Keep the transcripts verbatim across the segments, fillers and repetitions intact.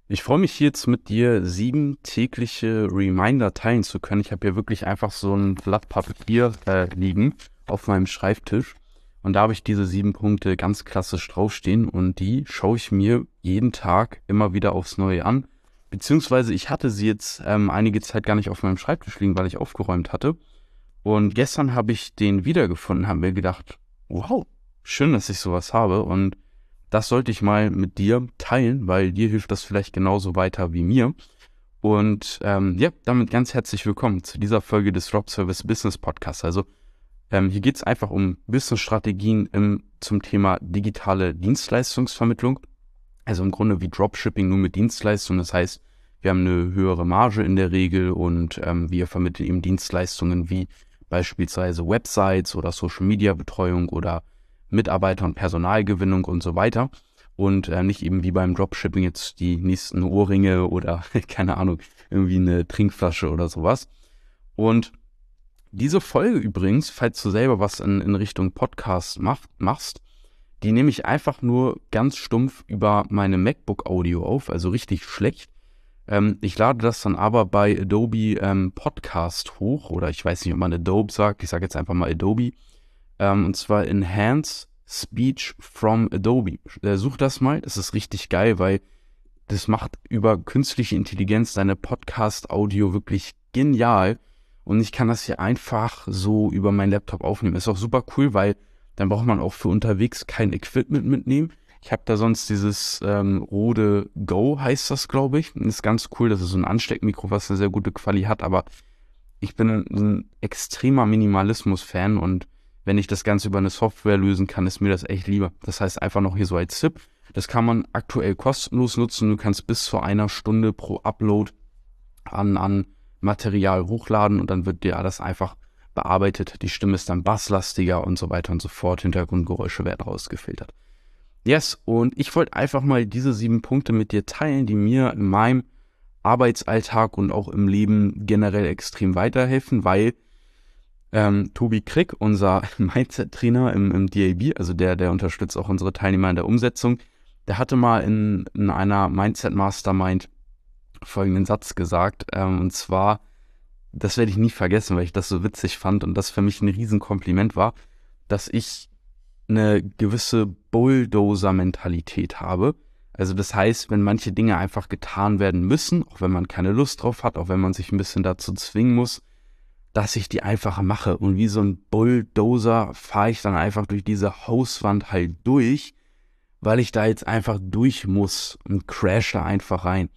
Ich freue mich jetzt mit dir sieben tägliche Reminder teilen zu können. Ich habe hier wirklich einfach so ein Blatt Papier äh, liegen auf meinem Schreibtisch und da habe ich diese sieben Punkte ganz klassisch draufstehen und die schaue ich mir jeden Tag immer wieder aufs Neue an. Beziehungsweise ich hatte sie jetzt ähm, einige Zeit gar nicht auf meinem Schreibtisch liegen, weil ich aufgeräumt hatte. Und gestern habe ich den wiedergefunden, habe mir gedacht, wow, schön, dass ich sowas habe und das sollte ich mal mit dir teilen, weil dir hilft das vielleicht genauso weiter wie mir. Und ähm, ja, damit ganz herzlich willkommen zu dieser Folge des Drop Service Business Podcasts. Also ähm, hier geht es einfach um Business-Strategien im, zum Thema digitale Dienstleistungsvermittlung. Also im Grunde wie Dropshipping nur mit Dienstleistungen. Das heißt, wir haben eine höhere Marge in der Regel und ähm, wir vermitteln eben Dienstleistungen wie beispielsweise Websites oder Social-Media-Betreuung oder Mitarbeiter- und Personalgewinnung und so weiter. Und äh, nicht eben wie beim Dropshipping jetzt die nächsten Ohrringe oder keine Ahnung, irgendwie eine Trinkflasche oder sowas. Und diese Folge übrigens, falls du selber was in, in Richtung Podcast mach, machst, die nehme ich einfach nur ganz stumpf über meine MacBook Audio auf, also richtig schlecht. Ähm, ich lade das dann aber bei Adobe ähm, Podcast hoch, oder ich weiß nicht, ob man Adobe sagt, ich sage jetzt einfach mal Adobe, ähm, und zwar Enhance Speech from Adobe. Äh, such das mal, das ist richtig geil, weil das macht über künstliche Intelligenz deine Podcast-Audio wirklich genial und ich kann das hier einfach so über meinen Laptop aufnehmen. Ist auch super cool, weil dann braucht man auch für unterwegs kein Equipment mitnehmen. Ich habe da sonst dieses ähm, Rode Go, heißt das, glaube ich. Das ist ganz cool, das ist so ein Ansteckmikro, was eine sehr gute Qualität hat, aber ich bin ein, ein extremer Minimalismus-Fan und wenn ich das Ganze über eine Software lösen kann, ist mir das echt lieber. Das heißt einfach noch hier so als Tipp. Das kann man aktuell kostenlos nutzen. Du kannst bis zu einer Stunde pro Upload an, an Material hochladen und dann wird dir alles einfach bearbeitet. Die Stimme ist dann basslastiger und so weiter und so fort. Hintergrundgeräusche werden rausgefiltert. Yes, und ich wollte einfach mal diese sieben Punkte mit dir teilen, die mir in meinem Arbeitsalltag und auch im Leben generell extrem weiterhelfen, weil ähm, Tobi Krick, unser Mindset-Trainer im, im D A B, also der, der unterstützt auch unsere Teilnehmer in der Umsetzung, der hatte mal in, in einer Mindset-Mastermind folgenden Satz gesagt, ähm, und zwar, das werde ich nie vergessen, weil ich das so witzig fand und das für mich ein Riesenkompliment war, dass ich eine gewisse Bulldozer-Mentalität habe. Also das heißt, wenn manche Dinge einfach getan werden müssen, auch wenn man keine Lust drauf hat, auch wenn man sich ein bisschen dazu zwingen muss, dass ich die einfach mache. Und wie so ein Bulldozer fahre ich dann einfach durch diese Hauswand halt durch, weil ich da jetzt einfach durch muss und crash da einfach rein.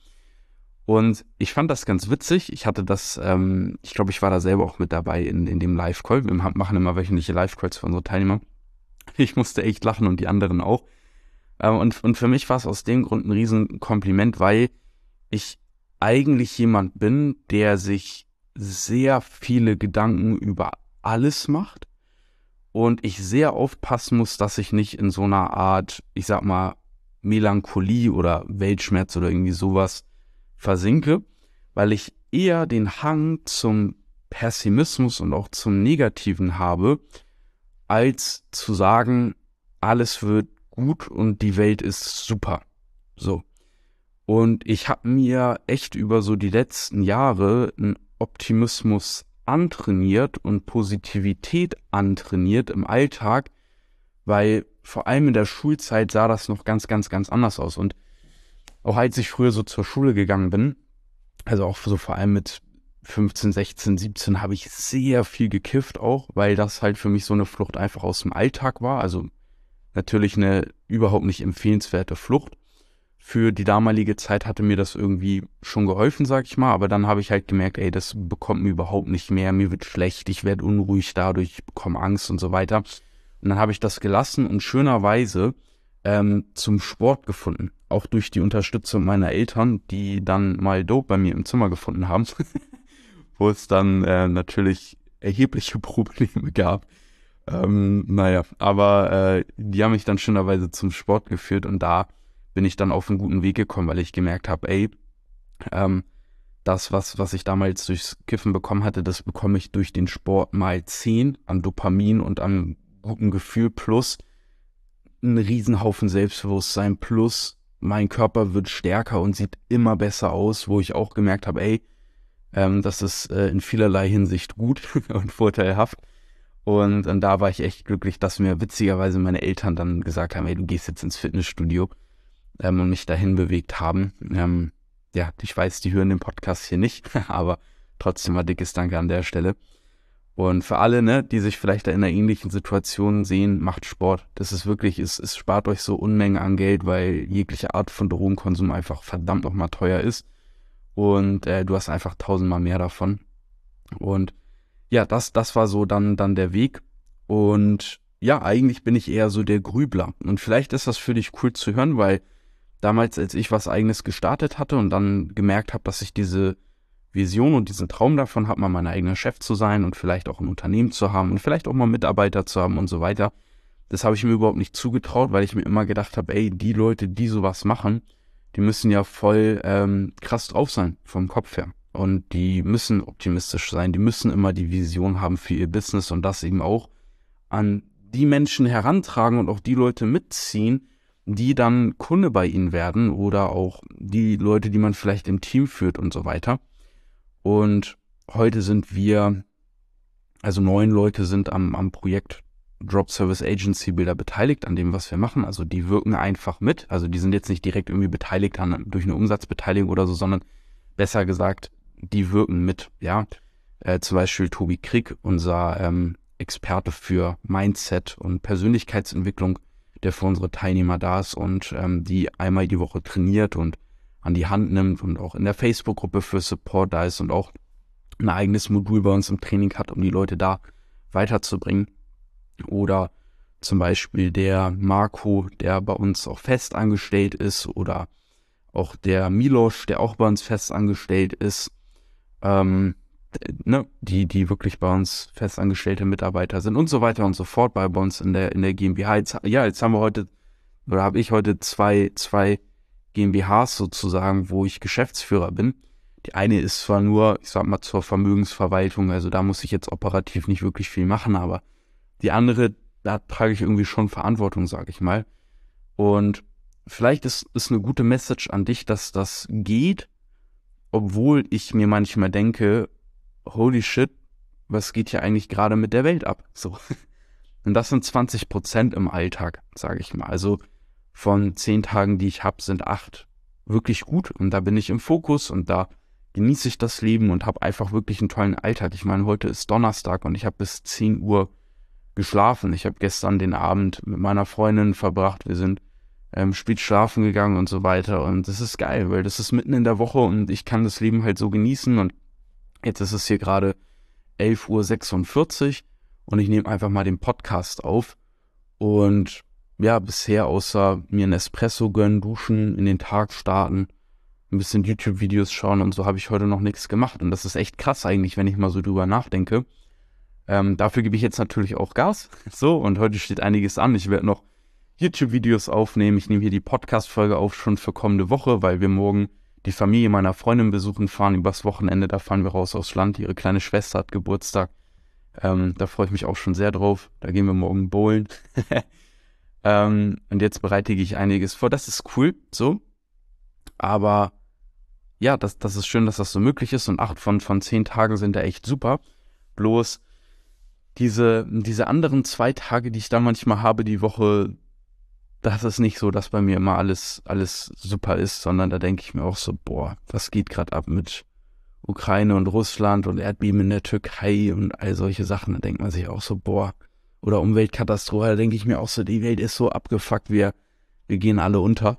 Und ich fand das ganz witzig. Ich hatte das, ähm, ich glaube, ich war da selber auch mit dabei in, in dem Live-Call. Wir machen immer wöchentliche Live-Calls für unsere Teilnehmer. Ich musste echt lachen und die anderen auch. Ähm, und, und für mich war es aus dem Grund ein Riesenkompliment, weil ich eigentlich jemand bin, der sich sehr viele Gedanken über alles macht und ich sehr aufpassen muss, dass ich nicht in so einer Art, ich sag mal, Melancholie oder Weltschmerz oder irgendwie sowas versinke, weil ich eher den Hang zum Pessimismus und auch zum Negativen habe, als zu sagen, alles wird gut und die Welt ist super. So. Und ich habe mir echt über so die letzten Jahre einen Optimismus antrainiert und Positivität antrainiert im Alltag, weil vor allem in der Schulzeit sah das noch ganz, ganz, ganz anders aus. Und auch als ich früher so zur Schule gegangen bin, also auch so vor allem mit fünfzehn, sechzehn, siebzehn habe ich sehr viel gekifft auch, weil das halt für mich so eine Flucht einfach aus dem Alltag war. Also natürlich eine überhaupt nicht empfehlenswerte Flucht. Für die damalige Zeit hatte mir das irgendwie schon geholfen, sag ich mal, aber dann habe ich halt gemerkt, ey, das bekommt mir überhaupt nicht mehr, mir wird schlecht, ich werde unruhig dadurch, ich bekomme Angst und so weiter. Und dann habe ich das gelassen und schönerweise ähm, zum Sport gefunden. Auch durch die Unterstützung meiner Eltern, die dann mal Dope bei mir im Zimmer gefunden haben, wo es dann äh, natürlich erhebliche Probleme gab. Ähm, naja, aber äh, die haben mich dann schönerweise zum Sport geführt und da bin ich dann auf einen guten Weg gekommen, weil ich gemerkt habe, ey, ähm, das, was, was ich damals durchs Kiffen bekommen hatte, das bekomme ich durch den Sport mal zehn an Dopamin und an gutem Gefühl plus einen Riesenhaufen Selbstbewusstsein plus mein Körper wird stärker und sieht immer besser aus, wo ich auch gemerkt habe, ey, ähm, das ist äh, in vielerlei Hinsicht gut und vorteilhaft. Und, und da war ich echt glücklich, dass mir witzigerweise meine Eltern dann gesagt haben, ey, du gehst jetzt ins Fitnessstudio ähm, und mich dahin bewegt haben. Ähm, ja, ich weiß, die hören den Podcast hier nicht, aber trotzdem mal dickes Danke an der Stelle. Und für alle, ne, die sich vielleicht in einer ähnlichen Situation sehen, macht Sport. Das ist wirklich, es, es spart euch so Unmengen an Geld, weil jegliche Art von Drogenkonsum einfach verdammt nochmal teuer ist. Und äh, du hast einfach tausendmal mehr davon. Und ja, das, das war so dann, dann der Weg. Und ja, eigentlich bin ich eher so der Grübler. Und vielleicht ist das für dich cool zu hören, weil damals, als ich was Eigenes gestartet hatte und dann gemerkt habe, dass ich diese Vision und diesen Traum davon habe, mal mein eigener Chef zu sein und vielleicht auch ein Unternehmen zu haben und vielleicht auch mal Mitarbeiter zu haben und so weiter. Das habe ich mir überhaupt nicht zugetraut, weil ich mir immer gedacht habe, ey, die Leute, die sowas machen, die müssen ja voll ähm, krass drauf sein vom Kopf her. Und die müssen optimistisch sein, die müssen immer die Vision haben für ihr Business und das eben auch an die Menschen herantragen und auch die Leute mitziehen, die dann Kunde bei ihnen werden oder auch die Leute, die man vielleicht im Team führt und so weiter. Und heute sind wir, also neun Leute sind am, am Projekt Drop Service Agency Builder beteiligt, an dem, was wir machen. Also die wirken einfach mit. Also die sind jetzt nicht direkt irgendwie beteiligt an, durch eine Umsatzbeteiligung oder so, sondern besser gesagt, die wirken mit. Ja, äh, zum Beispiel Tobi Krieg, unser ähm, Experte für Mindset und Persönlichkeitsentwicklung, der für unsere Teilnehmer da ist und ähm, die einmal die Woche trainiert und an die Hand nimmt und auch in der Facebook-Gruppe für Support da ist und auch ein eigenes Modul bei uns im Training hat, um die Leute da weiterzubringen. Oder zum Beispiel der Marco, der bei uns auch fest angestellt ist, oder auch der Miloš, der auch bei uns fest angestellt ist, ähm, ne, die, die wirklich bei uns festangestellte Mitarbeiter sind und so weiter und so fort bei, bei uns in der, in der GmbH. Jetzt, ja, jetzt haben wir heute, oder habe ich heute zwei, zwei GmbHs sozusagen, wo ich Geschäftsführer bin. Die eine ist zwar nur, ich sag mal, zur Vermögensverwaltung, also da muss ich jetzt operativ nicht wirklich viel machen, aber die andere, da trage ich irgendwie schon Verantwortung, sage ich mal. Und vielleicht ist, ist eine gute Message an dich, dass das geht, obwohl ich mir manchmal denke, holy shit, was geht hier eigentlich gerade mit der Welt ab? So. Und das sind zwanzig Prozent im Alltag, sage ich mal. Also von zehn Tagen, die ich habe, sind acht wirklich gut und da bin ich im Fokus und da genieße ich das Leben und habe einfach wirklich einen tollen Alltag. Ich meine, heute ist Donnerstag und ich habe bis zehn Uhr geschlafen. Ich habe gestern den Abend mit meiner Freundin verbracht. Wir sind ähm, spät schlafen gegangen und so weiter und das ist geil, weil das ist mitten in der Woche und ich kann das Leben halt so genießen und jetzt ist es hier gerade elf Uhr sechsundvierzig und ich nehme einfach mal den Podcast auf und ja, bisher außer mir einen Espresso gönnen, duschen, in den Tag starten, ein bisschen YouTube-Videos schauen und so habe ich heute noch nichts gemacht. Und das ist echt krass eigentlich, wenn ich mal so drüber nachdenke. Ähm, dafür gebe ich jetzt natürlich auch Gas. So, und heute steht einiges an. Ich werde noch YouTube-Videos aufnehmen. Ich nehme hier die Podcast-Folge auf schon für kommende Woche, weil wir morgen die Familie meiner Freundin besuchen fahren. Übers Wochenende, da fahren wir raus aufs Land. Ihre kleine Schwester hat Geburtstag. Ähm, da freue ich mich auch schon sehr drauf. Da gehen wir morgen bowlen. ähm, und jetzt bereite ich einiges vor. Das ist cool, so. Aber ja, das, das ist schön, dass das so möglich ist. Und acht von, von zehn Tagen sind da echt super. Bloß diese, diese anderen zwei Tage, die ich da manchmal habe, die Woche, das ist nicht so, dass bei mir immer alles, alles super ist, sondern da denke ich mir auch so, boah, was geht gerade ab mit Ukraine und Russland und Erdbeben in der Türkei und all solche Sachen. Da denkt man sich auch so, boah, oder Umweltkatastrophe, da denke ich mir auch so, die Welt ist so abgefuckt, wir, wir gehen alle unter.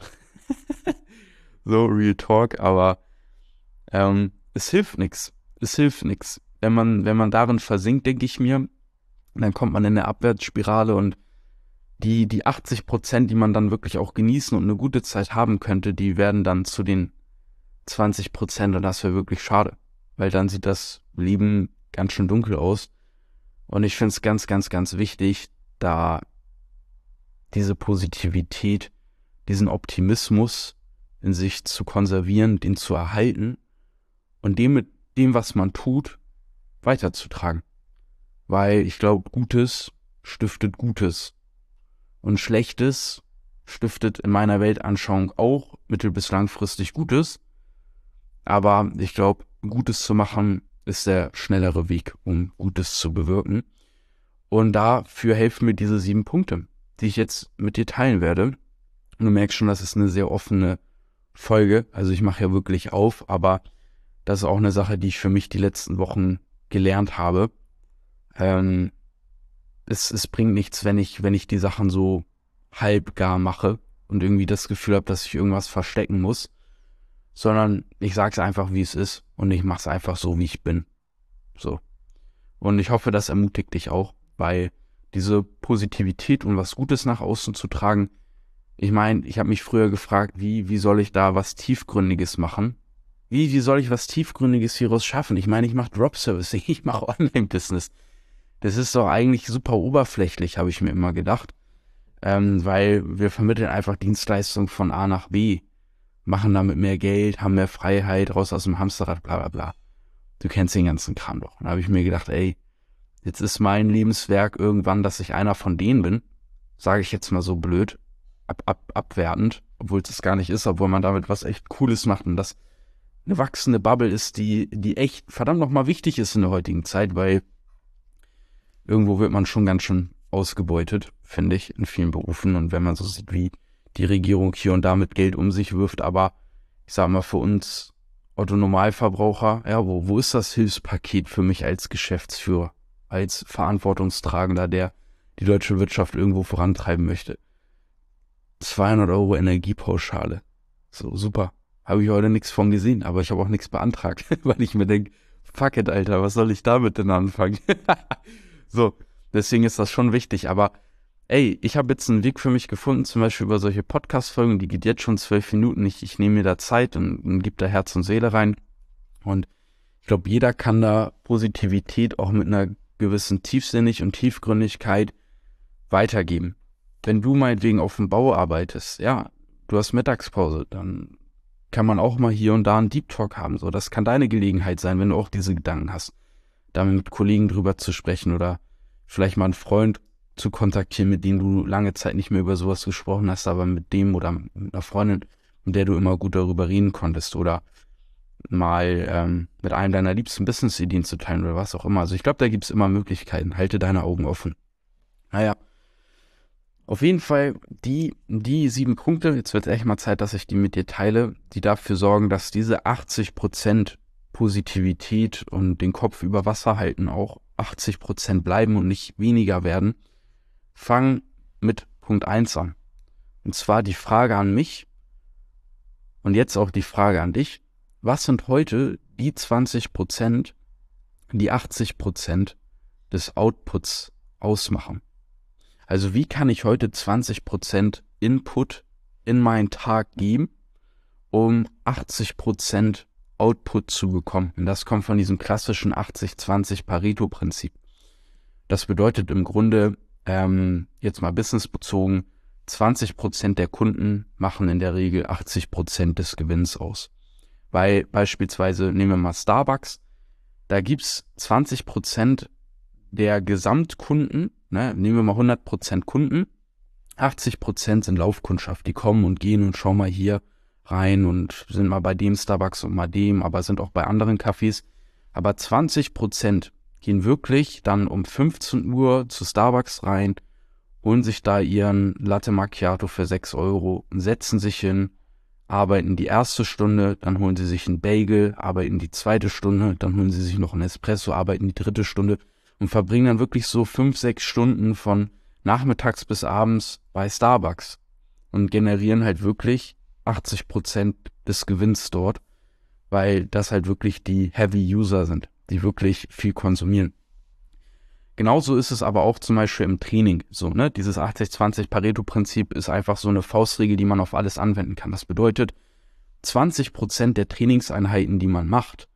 So, Real Talk, aber ähm, es hilft nichts. Es hilft nichts. Wenn man, wenn man darin versinkt, denke ich mir, dann kommt man in eine Abwärtsspirale und die, die achtzig Prozent, die man dann wirklich auch genießen und eine gute Zeit haben könnte, die werden dann zu den zwanzig Prozent und das wäre wirklich schade, weil dann sieht das Leben ganz schön dunkel aus und ich finde es ganz, ganz, ganz wichtig, da diese Positivität, diesen Optimismus in sich zu konservieren, den zu erhalten und dem mit dem, was man tut, weiterzutragen. Weil ich glaube, Gutes stiftet Gutes und Schlechtes stiftet in meiner Weltanschauung auch mittel- bis langfristig Gutes. Aber ich glaube, Gutes zu machen ist der schnellere Weg, um Gutes zu bewirken. Und dafür helfen mir diese sieben Punkte, die ich jetzt mit dir teilen werde. Und du merkst schon, das ist eine sehr offene Folge. Also ich mache ja wirklich auf, aber das ist auch eine Sache, die ich für mich die letzten Wochen gelernt habe. Ähm, es, es bringt nichts, wenn ich, wenn ich die Sachen so halbgar mache und irgendwie das Gefühl habe, dass ich irgendwas verstecken muss, sondern ich sage es einfach, wie es ist und ich mache es einfach so, wie ich bin. So. Und ich hoffe, das ermutigt dich auch, weil diese Positivität und was Gutes nach außen zu tragen, ich meine, ich habe mich früher gefragt, wie, wie soll ich da was Tiefgründiges machen? Wie, wie soll ich was Tiefgründiges hieraus schaffen? Ich meine, ich mache Drop-Servicing, ich mache Online-Business. Das ist doch eigentlich super oberflächlich, habe ich mir immer gedacht. Ähm, weil wir vermitteln einfach Dienstleistungen von A nach B, machen damit mehr Geld, haben mehr Freiheit, raus aus dem Hamsterrad, bla bla bla. Du kennst den ganzen Kram doch. Und da habe ich mir gedacht, ey, jetzt ist mein Lebenswerk irgendwann, dass ich einer von denen bin, sage ich jetzt mal so blöd, ab, ab, abwertend, obwohl es das gar nicht ist, obwohl man damit was echt Cooles macht und das eine wachsende Bubble ist, die, die echt verdammt nochmal wichtig ist in der heutigen Zeit, weil irgendwo wird man schon ganz schön ausgebeutet, finde ich, in vielen Berufen. Und wenn man so sieht, wie die Regierung hier und da mit Geld um sich wirft, aber ich sage mal, für uns Otto-Normalverbraucher, ja, wo, wo ist das Hilfspaket für mich als Geschäftsführer, als Verantwortungstragender, der die deutsche Wirtschaft irgendwo vorantreiben möchte? zweihundert Euro Energiepauschale. So, super. Habe ich heute nichts von gesehen, aber ich habe auch nichts beantragt, weil ich mir denke, fuck it, Alter, was soll ich damit denn anfangen? So, deswegen ist das schon wichtig, aber ey, ich habe jetzt einen Weg für mich gefunden, zum Beispiel über solche Podcast-Folgen, die geht jetzt schon zwölf Minuten, ich, ich nehme mir da Zeit und, und gebe da Herz und Seele rein und ich glaube, jeder kann da Positivität auch mit einer gewissen Tiefsinnig und Tiefgründigkeit weitergeben. Wenn du meinetwegen auf dem Bau arbeitest, ja, du hast Mittagspause, dann kann man auch mal hier und da einen Deep Talk haben, so, das kann deine Gelegenheit sein, wenn du auch diese Gedanken hast, da mit Kollegen drüber zu sprechen oder vielleicht mal einen Freund zu kontaktieren, mit dem du lange Zeit nicht mehr über sowas gesprochen hast, aber mit dem oder mit einer Freundin, mit der du immer gut darüber reden konntest oder mal ähm, mit einem deiner liebsten Business-Ideen zu teilen oder was auch immer. Also ich glaube, da gibt es immer Möglichkeiten. Halte deine Augen offen. Naja, auf jeden Fall die, die sieben Punkte, jetzt wird es echt mal Zeit, dass ich die mit dir teile, die dafür sorgen, dass diese achtzig Prozent Positivität und den Kopf über Wasser halten auch achtzig Prozent bleiben und nicht weniger werden. Fang mit Punkt eins an. Und zwar die Frage an mich und jetzt auch die Frage an dich. Was sind heute die zwanzig Prozent, die achtzig Prozent des Outputs ausmachen? Also wie kann ich heute zwanzig Prozent Input in meinen Tag geben, um achtzig Prozent Output zu bekommen? Und das kommt von diesem klassischen achtzig zwanzig Pareto-Prinzip. Das bedeutet im Grunde, ähm, jetzt mal businessbezogen, zwanzig Prozent der Kunden machen in der Regel achtzig Prozent des Gewinns aus. Weil beispielsweise, nehmen wir mal Starbucks, da gibt's zwanzig Prozent der Gesamtkunden, ne, nehmen wir mal hundert Prozent Kunden, achtzig Prozent sind Laufkundschaft, die kommen und gehen und schauen mal hier rein und sind mal bei dem Starbucks und mal dem, aber sind auch bei anderen Cafés. Aber zwanzig Prozent gehen wirklich dann um fünfzehn Uhr zu Starbucks rein, holen sich da ihren Latte Macchiato für sechs Euro, setzen sich hin, arbeiten die erste Stunde, dann holen sie sich einen Bagel, arbeiten die zweite Stunde, dann holen sie sich noch einen Espresso, arbeiten die dritte Stunde und verbringen dann wirklich so fünf, sechs Stunden von nachmittags bis abends bei Starbucks und generieren halt wirklich achtzig Prozent des Gewinns dort, weil das halt wirklich die Heavy User sind, die wirklich viel konsumieren. Genauso ist es aber auch zum Beispiel im Training so, ne? Dieses achtzig zwanzig Pareto-Prinzip ist einfach so eine Faustregel, die man auf alles anwenden kann. Das bedeutet, zwanzig Prozent der Trainingseinheiten, die man macht,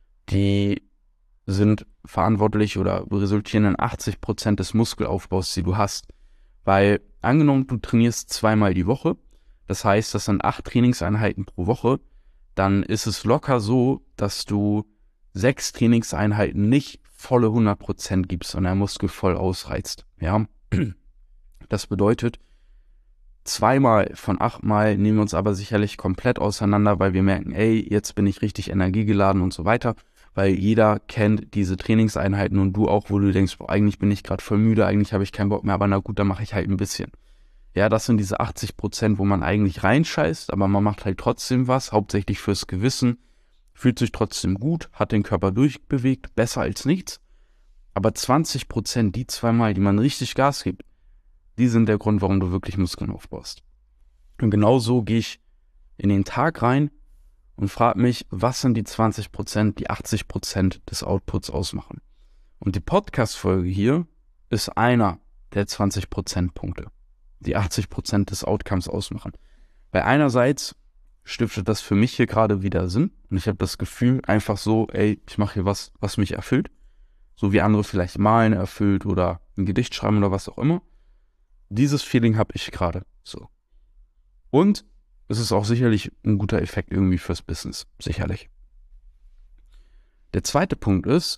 die sind verantwortlich oder resultieren in achtzig Prozent des Muskelaufbaus, die du hast. Weil angenommen, du trainierst zweimal die Woche, das heißt, das sind acht Trainingseinheiten pro Woche, dann ist es locker so, dass du sechs Trainingseinheiten nicht volle hundert Prozent gibst und der Muskel voll ausreizt. Ja, das bedeutet, zweimal von achtmal nehmen wir uns aber sicherlich komplett auseinander, weil wir merken, ey, jetzt bin ich richtig energiegeladen und so weiter. Weil jeder kennt diese Trainingseinheiten und du auch, wo du denkst, boah, eigentlich bin ich gerade voll müde, eigentlich habe ich keinen Bock mehr, aber na gut, dann mache ich halt ein bisschen. Ja, das sind diese achtzig Prozent, wo man eigentlich reinscheißt, aber man macht halt trotzdem was, hauptsächlich fürs Gewissen, fühlt sich trotzdem gut, hat den Körper durchbewegt, besser als nichts. Aber zwanzig Prozent, die zweimal, die man richtig Gas gibt, die sind der Grund, warum du wirklich Muskeln aufbaust. Und genau so gehe ich in den Tag rein und frage mich, was sind die zwanzig Prozent, die achtzig Prozent des Outputs ausmachen. Und die Podcast-Folge hier ist einer der zwanzig Prozent Punkte, die achtzig Prozent des Outcomes ausmachen. Weil einerseits stiftet das für mich hier gerade wieder Sinn und ich habe das Gefühl, einfach so, ey, ich mache hier was, was mich erfüllt. So wie andere vielleicht malen erfüllt oder ein Gedicht schreiben oder was auch immer. Dieses Feeling habe ich gerade so. Und es ist auch sicherlich ein guter Effekt irgendwie fürs Business, sicherlich. Der zweite Punkt ist,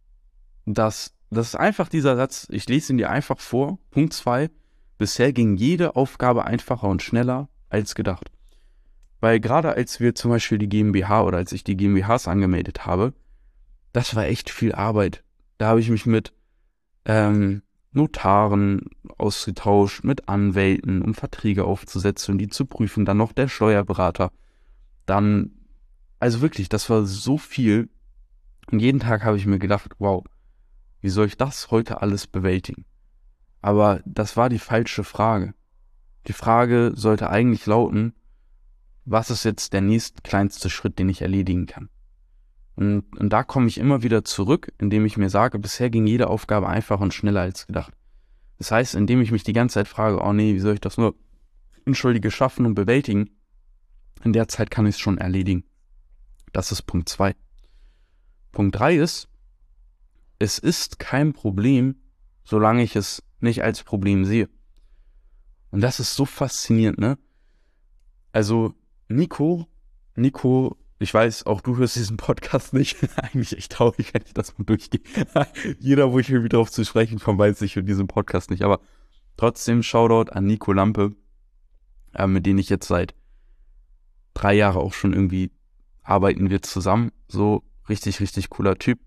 dass das ist einfach dieser Satz, ich lese ihn dir einfach vor, Punkt zwei, bisher ging jede Aufgabe einfacher und schneller als gedacht. Weil gerade als wir zum Beispiel die GmbH oder als ich die GmbHs angemeldet habe, das war echt viel Arbeit. Da habe ich mich mit ähm, Notaren ausgetauscht, mit Anwälten, um Verträge aufzusetzen und die zu prüfen, dann noch der Steuerberater. Dann, also wirklich, das war so viel. Und jeden Tag habe ich mir gedacht, wow, wie soll ich das heute alles bewältigen? Aber das war die falsche Frage. Die Frage sollte eigentlich lauten, was ist jetzt der nächstkleinste Schritt, den ich erledigen kann? Und, und da komme ich immer wieder zurück, indem ich mir sage, bisher ging jede Aufgabe einfacher und schneller als gedacht. Das heißt, indem ich mich die ganze Zeit frage, oh nee, wie soll ich das nur Unschuldige schaffen und bewältigen? In der Zeit kann ich es schon erledigen. Das ist Punkt zwei. Punkt drei ist, es ist kein Problem, solange ich es nicht als Problem sehe. Und das ist so faszinierend, ne? Also Nico, Nico, ich weiß, auch du hörst diesen Podcast nicht. Eigentlich echt traurig, wenn ich das mal durchgehe. Jeder, wo ich irgendwie drauf zu sprechen komme, weiß, ich höre diesen Podcast nicht. Aber trotzdem Shoutout an Nico Lampe, äh, mit dem ich jetzt seit drei Jahren auch schon irgendwie arbeiten wir zusammen. So richtig, richtig cooler Typ.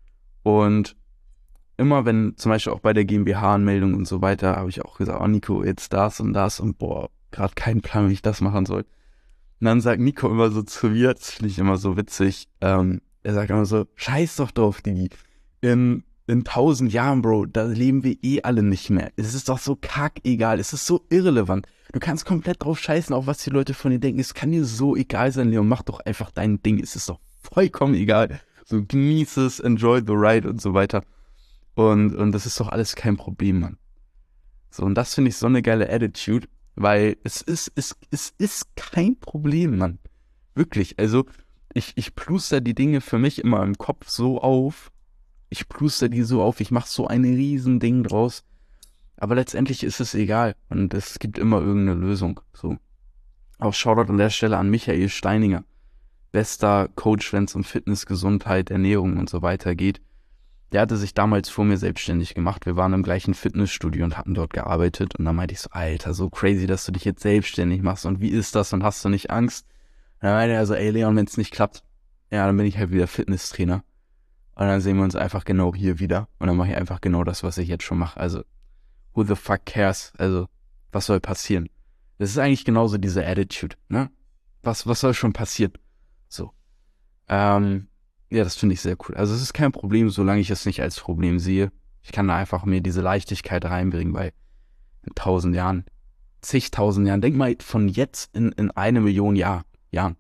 Und immer wenn, zum Beispiel auch bei der GmbH-Anmeldung und so weiter, habe ich auch gesagt, oh Nico, jetzt das und das und boah, gerade keinen Plan, wie ich das machen soll. Und dann sagt Nico immer so zu mir, das finde ich immer so witzig, ähm, er sagt immer so, scheiß doch drauf, Digi. In, in tausend Jahren, Bro, da leben wir eh alle nicht mehr. Es ist doch so kackegal, es ist so irrelevant. Du kannst komplett drauf scheißen, auch was die Leute von dir denken. Es kann dir so egal sein, Leon, mach doch einfach dein Ding. Es ist doch vollkommen egal. So genieß es, enjoy the ride und so weiter. Und, und das ist doch alles kein Problem, Mann. So, und das finde ich so eine geile Attitude. Weil es ist, es, es ist kein Problem, Mann. Wirklich, also ich, ich pluster die Dinge für mich immer im Kopf so auf. Ich pluster die so auf, ich mache so ein riesen Ding draus. Aber letztendlich ist es egal und es gibt immer irgendeine Lösung. So. Auch Shoutout an der Stelle an Michael Steininger. Bester Coach, wenn es um Fitness, Gesundheit, Ernährung und so weiter geht. Der hatte sich damals vor mir selbstständig gemacht. Wir waren im gleichen Fitnessstudio und hatten dort gearbeitet. Und dann meinte ich so, Alter, so crazy, dass du dich jetzt selbstständig machst. Und wie ist das? Und hast du nicht Angst? Und dann meinte er so, ey Leon, wenn es nicht klappt, ja, dann bin ich halt wieder Fitnesstrainer. Und dann sehen wir uns einfach genau hier wieder. Und dann mache ich einfach genau das, was ich jetzt schon mache. Also, who the fuck cares? Also, was soll passieren? Das ist eigentlich genauso diese Attitude, ne? Was, was soll schon passieren? So. Ähm... Ja, das finde ich sehr cool. Also es ist kein Problem, solange ich es nicht als Problem sehe. Ich kann da einfach mir diese Leichtigkeit reinbringen, weil in tausend Jahren, zigtausend Jahren, denk mal von jetzt in, in eine Million Jahr, Jahren.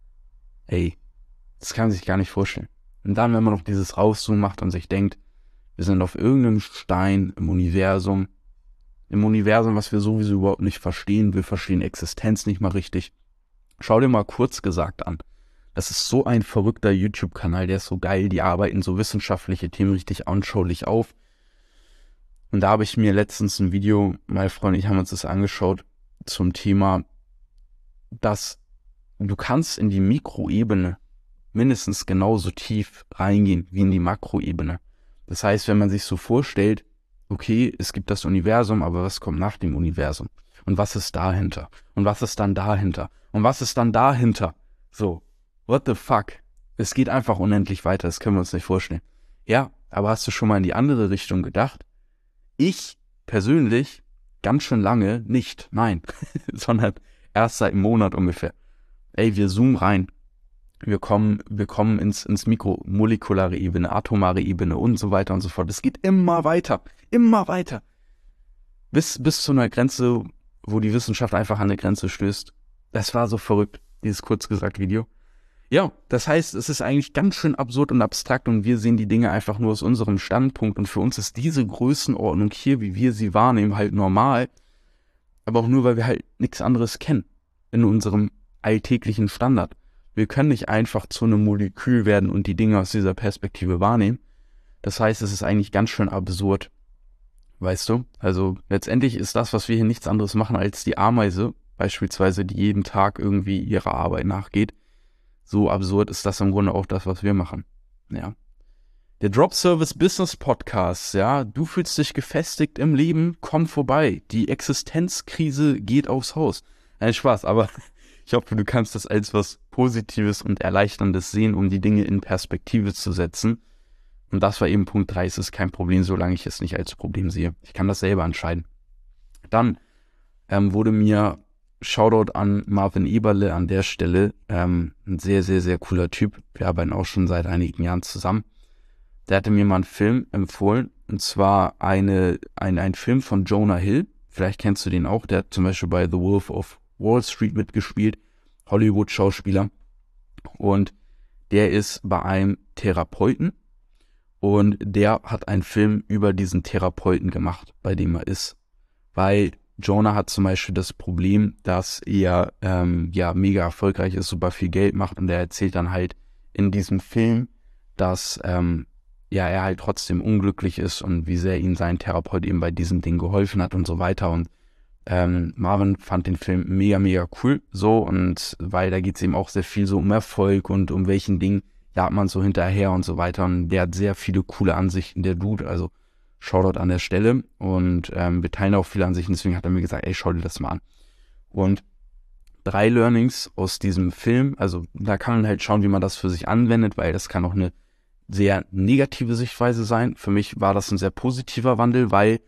Ey, das kann man sich gar nicht vorstellen. Und dann, wenn man noch dieses Rauszoomen macht und sich denkt, wir sind auf irgendeinem Stein im Universum, im Universum, was wir sowieso überhaupt nicht verstehen, wir verstehen Existenz nicht mal richtig. Schau dir mal kurz gesagt an. Das ist so ein verrückter YouTube-Kanal, der ist so geil, die arbeiten so wissenschaftliche Themen richtig anschaulich auf. Und da habe ich mir letztens ein Video, meine Freunde und ich haben uns das angeschaut, zum Thema, dass du kannst in die Mikroebene mindestens genauso tief reingehen wie in die Makroebene. Das heißt, wenn man sich so vorstellt, okay, es gibt das Universum, aber was kommt nach dem Universum? Und was ist dahinter? Und was ist dann dahinter? Und was ist dann dahinter? So, what the fuck? Es geht einfach unendlich weiter, das können wir uns nicht vorstellen. Ja, aber hast du schon mal in die andere Richtung gedacht? Ich persönlich ganz schön lange nicht, nein, sondern erst seit einem Monat ungefähr. Ey, wir zoomen rein. Wir kommen, wir kommen ins, ins mikromolekulare Ebene, atomare Ebene und so weiter und so fort. Es geht immer weiter, immer weiter. Bis, bis zu einer Grenze, wo die Wissenschaft einfach an eine Grenze stößt. Das war so verrückt, dieses kurz gesagt Video. Ja, das heißt, es ist eigentlich ganz schön absurd und abstrakt und wir sehen die Dinge einfach nur aus unserem Standpunkt und für uns ist diese Größenordnung hier, wie wir sie wahrnehmen, halt normal, aber auch nur, weil wir halt nichts anderes kennen in unserem alltäglichen Standard. Wir können nicht einfach zu einem Molekül werden und die Dinge aus dieser Perspektive wahrnehmen. Das heißt, es ist eigentlich ganz schön absurd, weißt du? Also letztendlich ist das, was wir hier nichts anderes machen als die Ameise, beispielsweise, die jeden Tag irgendwie ihrer Arbeit nachgeht. So absurd ist das im Grunde auch das, was wir machen. Ja. Der Drop Service Business Podcast, ja, du fühlst dich gefestigt im Leben, komm vorbei. Die Existenzkrise geht aufs Haus. Nein, Spaß, aber ich hoffe, du kannst das als was Positives und Erleichterndes sehen, um die Dinge in Perspektive zu setzen. Und das war eben Punkt drei, es ist kein Problem, solange ich es nicht als Problem sehe. Ich kann das selber entscheiden. Dann ähm, wurde mir Shoutout an Marvin Eberle an der Stelle, ähm, ein sehr, sehr, sehr cooler Typ. Wir arbeiten auch schon seit einigen Jahren zusammen. Der hatte mir mal einen Film empfohlen, und zwar eine, ein, ein Film von Jonah Hill. Vielleicht kennst du den auch, der hat zum Beispiel bei The Wolf of Wall Street mitgespielt, Hollywood-Schauspieler. Und der ist bei einem Therapeuten und der hat einen Film über diesen Therapeuten gemacht, bei dem er ist. Weil Jonah hat zum Beispiel das Problem, dass er ähm, ja mega erfolgreich ist, super viel Geld macht und er erzählt dann halt in diesem Film, dass ähm, ja er halt trotzdem unglücklich ist und wie sehr ihm sein Therapeut eben bei diesem Ding geholfen hat und so weiter. Und ähm, Marvin fand den Film mega, mega cool, so, und weil da geht es eben auch sehr viel so um Erfolg und um welchen Dingen jagt man so hinterher und so weiter. Und der hat sehr viele coole Ansichten, der Dude, also Shoutout an der Stelle, und ähm, wir teilen auch viele Ansichten, deswegen hat er mir gesagt, ey, schau dir das mal an. Und drei Learnings aus diesem Film, also da kann man halt schauen, wie man das für sich anwendet, weil das kann auch eine sehr negative Sichtweise sein. Für mich war das ein sehr positiver Wandel, weil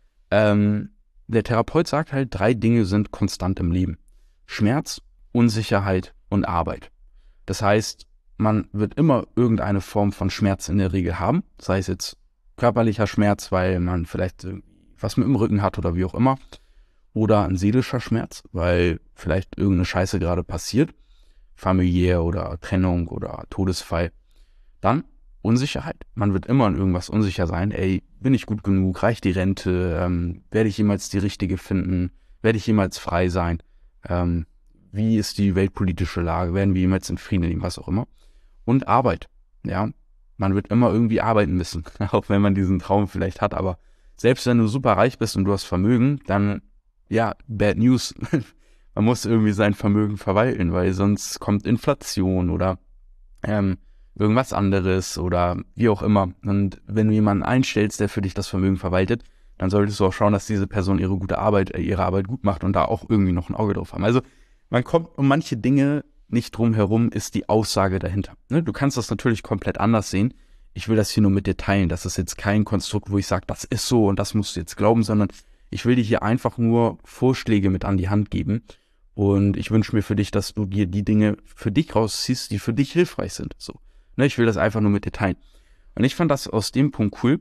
ähm, der Therapeut sagt halt, drei Dinge sind konstant im Leben. Schmerz, Unsicherheit und Arbeit. Das heißt, man wird immer irgendeine Form von Schmerz in der Regel haben, sei es jetzt körperlicher Schmerz, weil man vielleicht was mit dem Rücken hat oder wie auch immer. Oder ein seelischer Schmerz, weil vielleicht irgendeine Scheiße gerade passiert. Familiär oder Trennung oder Todesfall. Dann Unsicherheit. Man wird immer in irgendwas unsicher sein. Ey, bin ich gut genug? Reicht die Rente? Ähm, werde ich jemals die richtige finden? Werde ich jemals frei sein? Ähm, wie ist die weltpolitische Lage? Werden wir jemals in Frieden leben? Was auch immer. Und Arbeit. Ja, man wird immer irgendwie arbeiten müssen, auch wenn man diesen Traum vielleicht hat, aber selbst wenn du super reich bist und du hast Vermögen, dann, ja, bad news, man muss irgendwie sein Vermögen verwalten, weil sonst kommt Inflation oder ähm, irgendwas anderes oder wie auch immer. Und wenn du jemanden einstellst, der für dich das Vermögen verwaltet, dann solltest du auch schauen, dass diese Person ihre gute Arbeit, ihre Arbeit gut macht und da auch irgendwie noch ein Auge drauf haben. Also man kommt um manche Dinge nicht drum herum, ist die Aussage dahinter. Ne? Du kannst das natürlich komplett anders sehen. Ich will das hier nur mit dir teilen. Das ist jetzt kein Konstrukt, wo ich sage, das ist so und das musst du jetzt glauben, sondern ich will dir hier einfach nur Vorschläge mit an die Hand geben. Und ich wünsche mir für dich, dass du dir die Dinge für dich rausziehst, die für dich hilfreich sind. So, ne? Ich will das einfach nur mit dir teilen. Und ich fand das aus dem Punkt cool,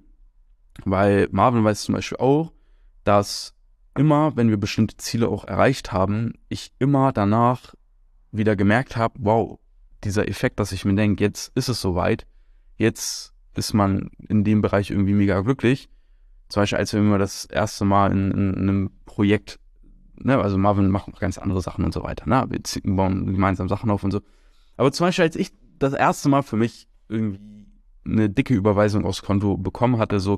weil Marvin weiß zum Beispiel auch, dass immer, wenn wir bestimmte Ziele auch erreicht haben, ich immer danach wieder gemerkt habe, wow, dieser Effekt, dass ich mir denke, jetzt ist es soweit, jetzt ist man in dem Bereich irgendwie mega glücklich. Zum Beispiel, als wir immer das erste Mal in, in, in einem Projekt, ne, also Marvin macht noch ganz andere Sachen und so weiter, ne, wir bauen gemeinsam Sachen auf und so. Aber zum Beispiel, als ich das erste Mal für mich irgendwie eine dicke Überweisung aufs Konto bekommen hatte, so,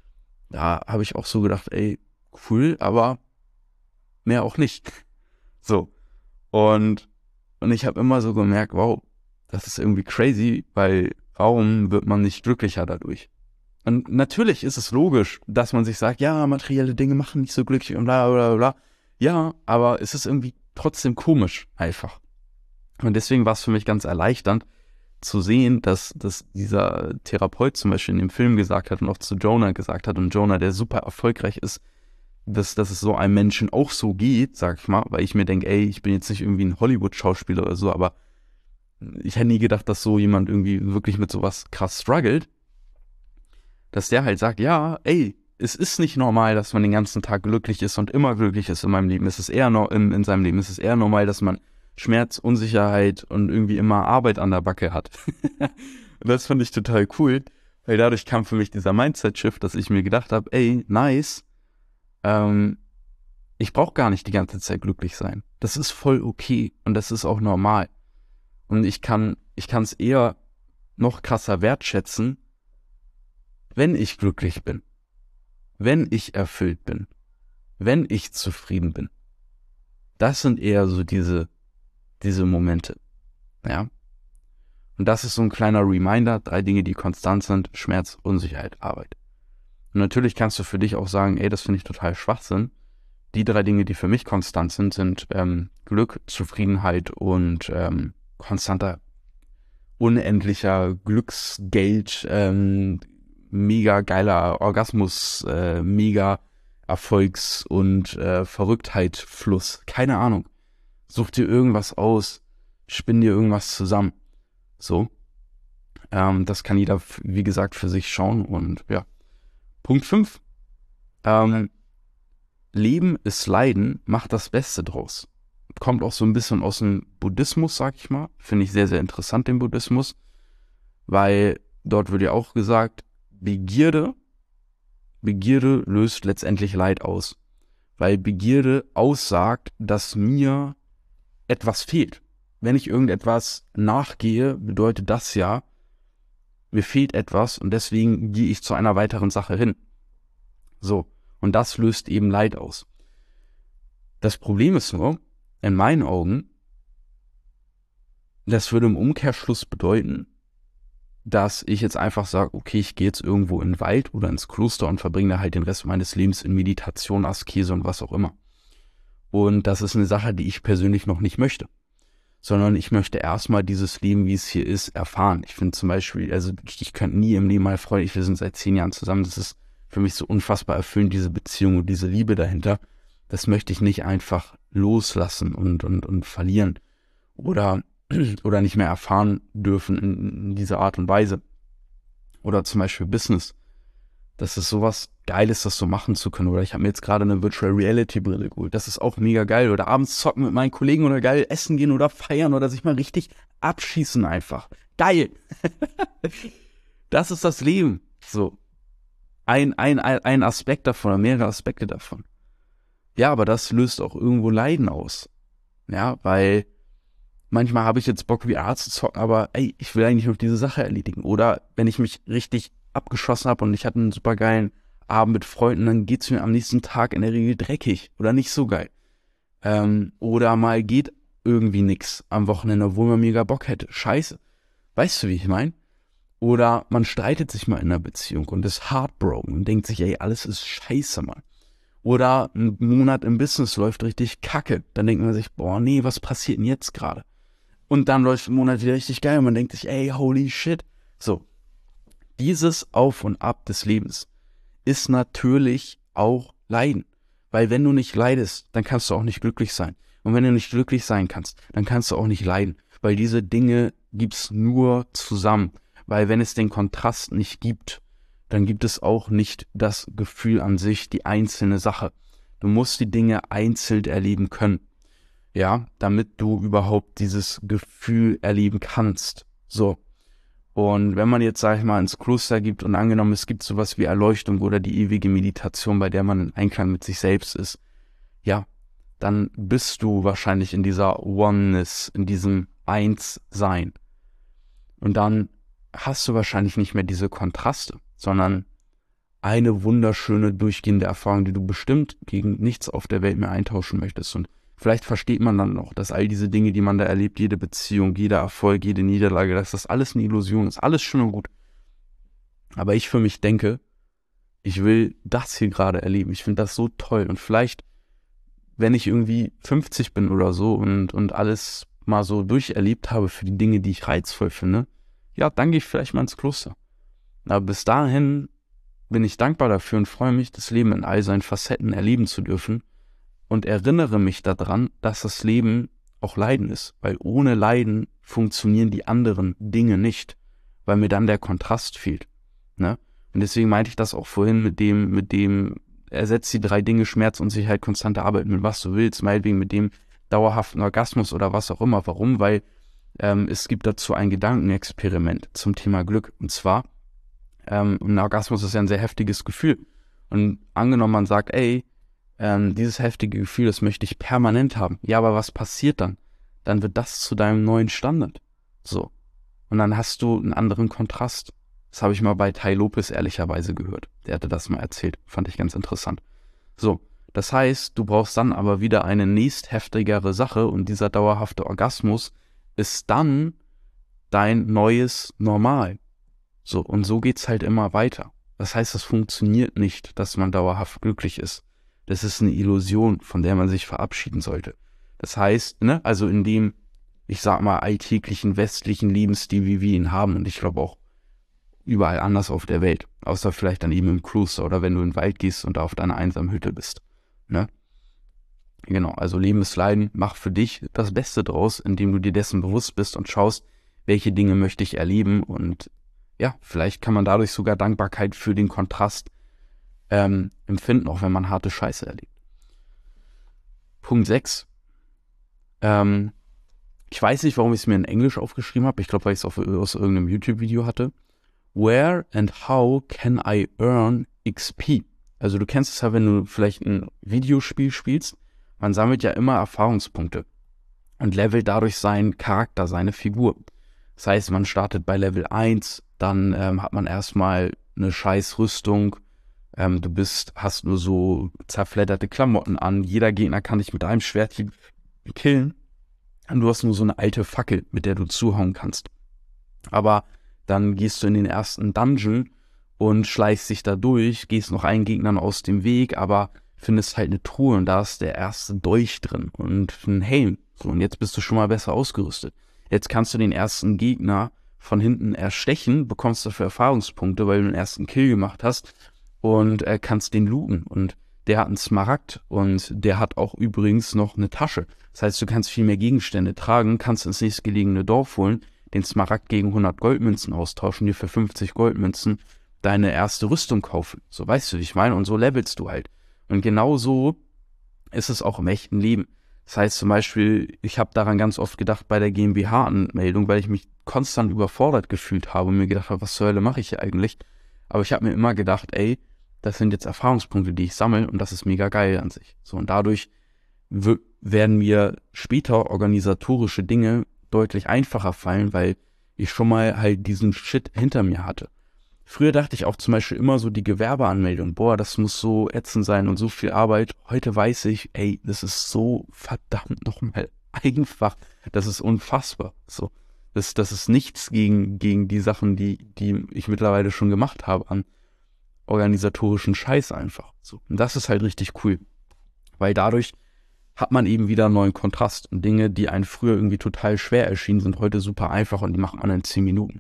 da habe ich auch so gedacht, ey, cool, aber mehr auch nicht. So. Und Und ich habe immer so gemerkt, wow, das ist irgendwie crazy, weil warum wird man nicht glücklicher dadurch? Und natürlich ist es logisch, dass man sich sagt, ja, materielle Dinge machen nicht so glücklich und bla bla bla. Ja, aber es ist irgendwie trotzdem komisch einfach. Und deswegen war es für mich ganz erleichternd zu sehen, dass, dass dieser Therapeut zum Beispiel in dem Film gesagt hat und auch zu Jonah gesagt hat, und Jonah, der super erfolgreich ist, dass, dass es so einem Menschen auch so geht, sag ich mal, weil ich mir denke, ey, ich bin jetzt nicht irgendwie ein Hollywood-Schauspieler oder so, aber ich hätte nie gedacht, dass so jemand irgendwie wirklich mit sowas krass struggelt, dass der halt sagt, ja, ey, es ist nicht normal, dass man den ganzen Tag glücklich ist und immer glücklich ist in meinem Leben. Es ist eher no- in, in seinem Leben. Es ist eher normal, dass man Schmerz, Unsicherheit und irgendwie immer Arbeit an der Backe hat. Und das fand ich total cool, weil dadurch kam für mich dieser Mindset-Shift, dass ich mir gedacht habe, ey, nice, ähm, ich brauche gar nicht die ganze Zeit glücklich sein. Das ist voll okay und das ist auch normal. Und ich kann, ich kann es eher noch krasser wertschätzen, wenn ich glücklich bin, wenn ich erfüllt bin, wenn ich zufrieden bin. Das sind eher so diese, diese Momente, ja. Und das ist so ein kleiner Reminder, drei Dinge, die konstant sind: Schmerz, Unsicherheit, Arbeit. Und natürlich kannst du für dich auch sagen, ey, das finde ich total Schwachsinn. Die drei Dinge, die für mich konstant sind, sind ähm, Glück, Zufriedenheit und ähm, konstanter, unendlicher Glücksgeld, ähm, mega geiler Orgasmus, äh, mega Erfolgs- und äh, Verrücktheitfluss. Keine Ahnung. Such dir irgendwas aus, spinn dir irgendwas zusammen. So. Ähm, das kann jeder, wie gesagt, für sich schauen. Und ja. Punkt fünf. Ähm, Leben ist Leiden, mach das Beste draus. Kommt auch so ein bisschen aus dem Buddhismus, sag ich mal. Finde ich sehr, sehr interessant, den Buddhismus. Weil dort wird ja auch gesagt, Begierde, Begierde löst letztendlich Leid aus. Weil Begierde aussagt, dass mir etwas fehlt. Wenn ich irgendetwas nachgehe, bedeutet das ja, mir fehlt etwas und deswegen gehe ich zu einer weiteren Sache hin. So, und das löst eben Leid aus. Das Problem ist nur, in meinen Augen, das würde im Umkehrschluss bedeuten, dass ich jetzt einfach sage, okay, ich gehe jetzt irgendwo in den Wald oder ins Kloster und verbringe da halt den Rest meines Lebens in Meditation, Askese und was auch immer. Und das ist eine Sache, die ich persönlich noch nicht möchte. Sondern ich möchte erstmal dieses Leben, wie es hier ist, erfahren. Ich finde zum Beispiel, also ich, ich könnte nie im Leben mal freuen, wir sind seit zehn Jahren zusammen, das ist für mich so unfassbar erfüllend, diese Beziehung und diese Liebe dahinter. Das möchte ich nicht einfach loslassen und, und, und verlieren oder, oder nicht mehr erfahren dürfen in, in dieser Art und Weise. Oder zum Beispiel Business. Das ist sowas Geiles, das so machen zu können. Oder ich habe mir jetzt gerade eine Virtual Reality Brille geholt. Das ist auch mega geil. Oder abends zocken mit meinen Kollegen oder geil essen gehen oder feiern oder sich mal richtig abschießen einfach. Geil. Das ist das Leben. So. Ein, ein, ein Aspekt davon oder mehrere Aspekte davon. Ja, aber das löst auch irgendwo Leiden aus. Ja, weil manchmal habe ich jetzt Bock, V R zu zocken, aber ey, ich will eigentlich noch diese Sache erledigen. Oder wenn ich mich richtig abgeschossen habe und ich hatte einen super geilen Abend mit Freunden, dann geht's mir am nächsten Tag in der Regel dreckig oder nicht so geil. Ähm, oder mal geht irgendwie nix am Wochenende, obwohl man mega Bock hätte. Scheiße. Weißt du, wie ich meine? Oder man streitet sich mal in einer Beziehung und ist heartbroken und denkt sich, ey, alles ist scheiße, Mann. Oder ein Monat im Business läuft richtig kacke. Dann denkt man sich, boah, nee, was passiert denn jetzt gerade? Und dann läuft ein Monat wieder richtig geil und man denkt sich, ey, holy shit. So, dieses Auf und Ab des Lebens ist natürlich auch Leiden. Weil wenn du nicht leidest, dann kannst du auch nicht glücklich sein. Und wenn du nicht glücklich sein kannst, dann kannst du auch nicht leiden. Weil diese Dinge gibt's nur zusammen. Weil wenn es den Kontrast nicht gibt, dann gibt es auch nicht das Gefühl an sich, die einzelne Sache. Du musst die Dinge einzeln erleben können. Ja, damit du überhaupt dieses Gefühl erleben kannst. So. Und wenn man jetzt, sag ich mal, ins Kloster gibt und angenommen, es gibt sowas wie Erleuchtung oder die ewige Meditation, bei der man in Einklang mit sich selbst ist, ja, dann bist du wahrscheinlich in dieser Oneness, in diesem Eins-Sein. Und dann hast du wahrscheinlich nicht mehr diese Kontraste, sondern eine wunderschöne, durchgehende Erfahrung, die du bestimmt gegen nichts auf der Welt mehr eintauschen möchtest. Und vielleicht versteht man dann noch, dass all diese Dinge, die man da erlebt, jede Beziehung, jeder Erfolg, jede Niederlage, dass das alles eine Illusion ist. Alles schön und gut. Aber ich für mich denke, ich will das hier gerade erleben. Ich finde das so toll. Und vielleicht wenn ich irgendwie fünfzig bin oder so und, und alles mal so durcherlebt habe für die Dinge, die ich reizvoll finde, ja, dann gehe ich vielleicht mal ins Kloster. Aber bis dahin bin ich dankbar dafür und freue mich, das Leben in all seinen Facetten erleben zu dürfen und erinnere mich daran, dass das Leben auch Leiden ist, weil ohne Leiden funktionieren die anderen Dinge nicht, weil mir dann der Kontrast fehlt, ne? Und deswegen meinte ich das auch vorhin mit dem, mit dem, ersetzt die drei Dinge Schmerz, Unsicherheit, konstante Arbeit mit was du willst, meinetwegen mit dem dauerhaften Orgasmus oder was auch immer. Warum? Weil ähm, es gibt dazu ein Gedankenexperiment zum Thema Glück. Und zwar, ähm, ein Orgasmus ist ja ein sehr heftiges Gefühl. Und angenommen, man sagt, ey, ähm, dieses heftige Gefühl, das möchte ich permanent haben. Ja, aber was passiert dann? Dann wird das zu deinem neuen Standard. So. Und dann hast du einen anderen Kontrast. Das habe ich mal bei Tai Lopez ehrlicherweise gehört. Der hatte das mal erzählt. Fand ich ganz interessant. So, das heißt, du brauchst dann aber wieder eine nächstheftigere Sache und dieser dauerhafte Orgasmus ist dann dein neues Normal. So, und so geht's halt immer weiter. Das heißt, es funktioniert nicht, dass man dauerhaft glücklich ist. Das ist eine Illusion, von der man sich verabschieden sollte. Das heißt, ne, also in dem, ich sag mal, alltäglichen westlichen Lebensstil, wie wir ihn haben, und ich glaube auch überall anders auf der Welt, außer vielleicht dann eben im Kloster oder wenn du in den Wald gehst und da auf deiner einsamen Hütte bist, ne? Genau, also Leben ist Leiden, mach für dich das Beste draus, indem du dir dessen bewusst bist und schaust, welche Dinge möchte ich erleben und ja, vielleicht kann man dadurch sogar Dankbarkeit für den Kontrast ähm, empfinden, auch wenn man harte Scheiße erlebt. Punkt sechs. Ähm, ich weiß nicht, warum ich es mir in Englisch aufgeschrieben habe. Ich glaube, weil ich es aus irgendeinem YouTube-Video hatte. Where and how can I earn X P? Also du kennst es ja, wenn du vielleicht ein Videospiel spielst, man sammelt ja immer Erfahrungspunkte und levelt dadurch seinen Charakter, seine Figur. Das heißt, man startet bei Level eins, dann ähm, hat man erstmal eine scheiß Rüstung, ähm, du bist, hast nur so zerfledderte Klamotten an, jeder Gegner kann dich mit einem Schwert killen und du hast nur so eine alte Fackel, mit der du zuhauen kannst. Aber dann gehst du in den ersten Dungeon und schleichst dich da durch, gehst noch einen Gegnern aus dem Weg, aber findest halt eine Truhe und da ist der erste Dolch drin und ein Helm. So, und jetzt bist du schon mal besser ausgerüstet. Jetzt kannst du den ersten Gegner von hinten erstechen, bekommst dafür Erfahrungspunkte, weil du den ersten Kill gemacht hast und äh, kannst den looten. Und der hat einen Smaragd und der hat auch übrigens noch eine Tasche. Das heißt, du kannst viel mehr Gegenstände tragen, kannst ins nächstgelegene Dorf holen, den Smaragd gegen hundert Goldmünzen austauschen, dir für fünfzig Goldmünzen deine erste Rüstung kaufen. So, weißt du, wie ich meine? Und so levelst du halt. Und genau so ist es auch im echten Leben. Das heißt zum Beispiel, ich habe daran ganz oft gedacht bei der GmbH-Anmeldung, weil ich mich konstant überfordert gefühlt habe und mir gedacht habe, was zur Hölle mache ich hier eigentlich? Aber ich habe mir immer gedacht, ey, das sind jetzt Erfahrungspunkte, die ich sammle und das ist mega geil an sich. So, und dadurch w- werden mir später organisatorische Dinge deutlich einfacher fallen, weil ich schon mal halt diesen Shit hinter mir hatte. Früher dachte ich auch zum Beispiel immer so die Gewerbeanmeldung, boah, das muss so ätzend sein und so viel Arbeit. Heute weiß ich, ey, das ist so verdammt nochmal einfach. Das ist unfassbar. So, das, das ist nichts gegen, gegen die Sachen, die, die ich mittlerweile schon gemacht habe an organisatorischen Scheiß einfach. So, und das ist halt richtig cool, weil dadurch hat man eben wieder einen neuen Kontrast. Und Dinge, die einem früher irgendwie total schwer erschienen, sind heute super einfach und die macht man in zehn Minuten.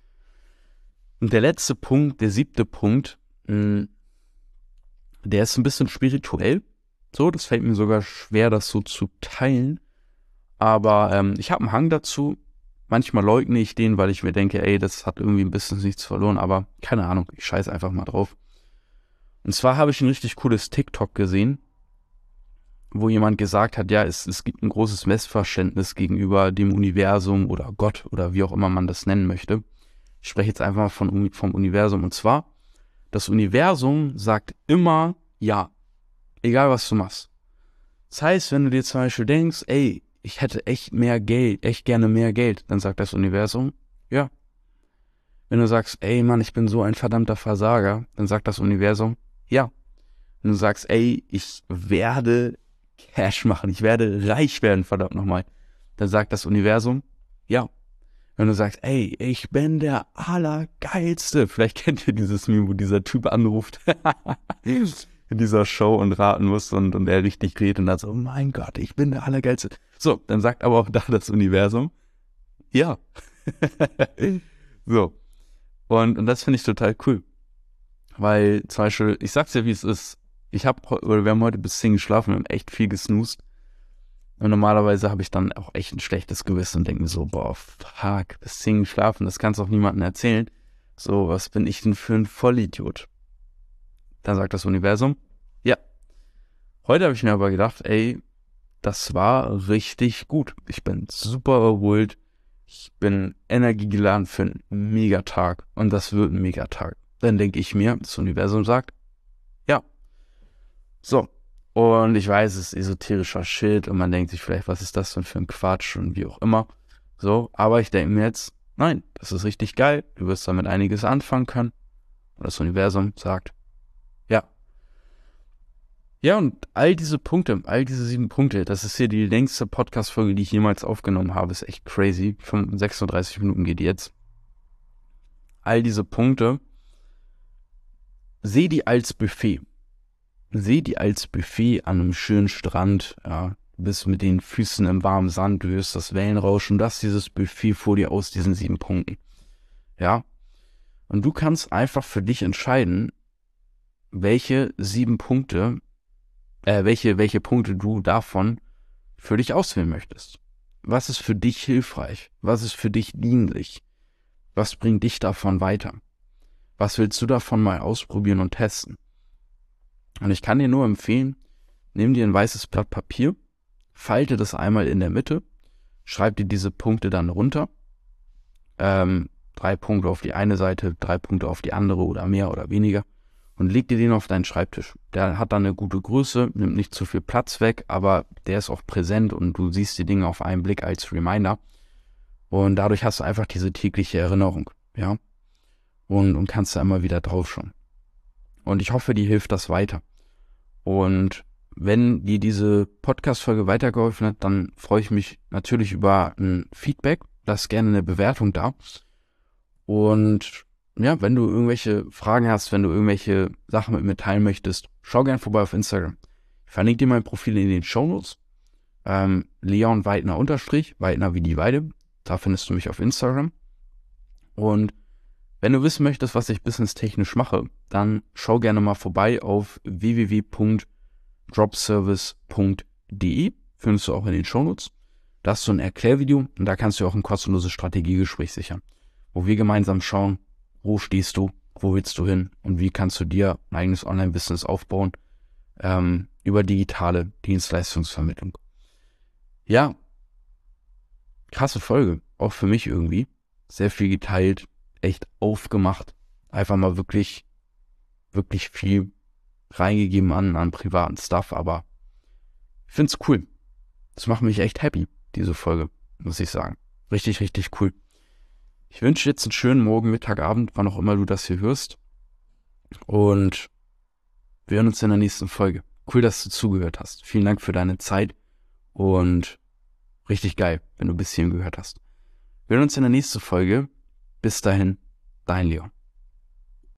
Und der letzte Punkt, der siebte Punkt, mh, der ist ein bisschen spirituell. So, das fällt mir sogar schwer, das so zu teilen. Aber ähm, ich habe einen Hang dazu. Manchmal leugne ich den, weil ich mir denke, ey, das hat irgendwie ein bisschen nichts verloren. Aber keine Ahnung, ich scheiß einfach mal drauf. Und zwar habe ich ein richtig cooles TikTok gesehen, wo jemand gesagt hat, ja, es, es gibt ein großes Missverständnis gegenüber dem Universum oder Gott oder wie auch immer man das nennen möchte. Ich spreche jetzt einfach mal von, vom Universum. Und zwar, das Universum sagt immer ja, egal was du machst. Das heißt, wenn du dir zum Beispiel denkst, ey, ich hätte echt mehr Geld, echt gerne mehr Geld, dann sagt das Universum, ja. Wenn du sagst, ey Mann, ich bin so ein verdammter Versager, dann sagt das Universum, ja. Wenn du sagst, ey, ich werde Cash machen, ich werde reich werden, verdammt nochmal, dann sagt das Universum, ja. Wenn du sagst, ey, ich bin der Allergeilste, vielleicht kennt ihr dieses Meme, wo dieser Typ anruft, in dieser Show und raten muss und, und er richtig redet und dann so, oh mein Gott, ich bin der Allergeilste. So, dann sagt aber auch da das Universum, ja. So. Und, und das finde ich total cool. Weil zum Beispiel, ich sag's dir, wie es ist, ich habe, oder wir haben heute bis zehn geschlafen, wir haben echt viel gesnoost. Und normalerweise habe ich dann auch echt ein schlechtes Gewissen und denke mir so, boah, fuck, bis zehn geschlafen, das kannst du auch niemandem erzählen. So, was bin ich denn für ein Vollidiot? Dann sagt das Universum, ja. Heute habe ich mir aber gedacht, ey, das war richtig gut. Ich bin super erholt. Ich bin energiegeladen für einen Megatag. Und das wird ein Megatag. Dann denke ich mir, das Universum sagt, ja. So. Und ich weiß, es ist esoterischer Shit und man denkt sich vielleicht, was ist das denn für ein Quatsch und wie auch immer. So, aber ich denke mir jetzt, nein, das ist richtig geil. Du wirst damit einiges anfangen können. Und das Universum sagt, ja. Ja, und all diese Punkte, all diese sieben Punkte, das ist hier die längste Podcast-Folge, die ich jemals aufgenommen habe. Ist echt crazy. sechsunddreißig Minuten geht jetzt. All diese Punkte, seh die als Buffet. Seh die als Buffet an einem schönen Strand. Ja, du bist mit den Füßen im warmen Sand, du hörst das Wellenrauschen, du hast dieses Buffet vor dir aus diesen sieben Punkten. Ja, und du kannst einfach für dich entscheiden, welche sieben Punkte Äh, welche, welche Punkte du davon für dich auswählen möchtest. Was ist für dich hilfreich? Was ist für dich dienlich? Was bringt dich davon weiter? Was willst du davon mal ausprobieren und testen? Und ich kann dir nur empfehlen, nimm dir ein weißes Blatt Papier, falte das einmal in der Mitte, schreib dir diese Punkte dann runter. Ähm, drei Punkte auf die eine Seite, drei Punkte auf die andere oder mehr oder weniger. Und leg dir den auf deinen Schreibtisch. Der hat dann eine gute Größe, nimmt nicht zu viel Platz weg, aber der ist auch präsent und du siehst die Dinge auf einen Blick als Reminder. Und dadurch hast du einfach diese tägliche Erinnerung, ja. Und, und kannst da immer wieder drauf schauen. Und ich hoffe, dir hilft das weiter. Und wenn dir diese Podcast-Folge weitergeholfen hat, dann freue ich mich natürlich über ein Feedback. Lass gerne eine Bewertung da. Und ja, wenn du irgendwelche Fragen hast, wenn du irgendwelche Sachen mit mir teilen möchtest, schau gerne vorbei auf Instagram. Ich verlinke dir mein Profil in den Shownotes. Ähm, Leon Weidner unterstrich, Weidner wie die Weide. Da findest du mich auf Instagram. Und wenn du wissen möchtest, was ich businesstechnisch mache, dann schau gerne mal vorbei auf w w w punkt dropservice punkt d e. Findest du auch in den Shownotes. Da hast du ein Erklärvideo und da kannst du auch ein kostenloses Strategiegespräch sichern, wo wir gemeinsam schauen, wo stehst du, wo willst du hin und wie kannst du dir ein eigenes Online-Business aufbauen ähm, über digitale Dienstleistungsvermittlung. Ja, krasse Folge, auch für mich irgendwie. Sehr viel geteilt, echt aufgemacht. Einfach mal wirklich, wirklich viel reingegeben an, an privaten Stuff, aber ich find's cool. Das macht mich echt happy, diese Folge, muss ich sagen. Richtig, richtig cool. Ich wünsche dir jetzt einen schönen Morgen, Mittag, Abend, wann auch immer du das hier hörst. Und wir hören uns in der nächsten Folge. Cool, dass du zugehört hast. Vielen Dank für deine Zeit und richtig geil, wenn du bis hierhin gehört hast. Wir hören uns in der nächsten Folge. Bis dahin, dein Leon.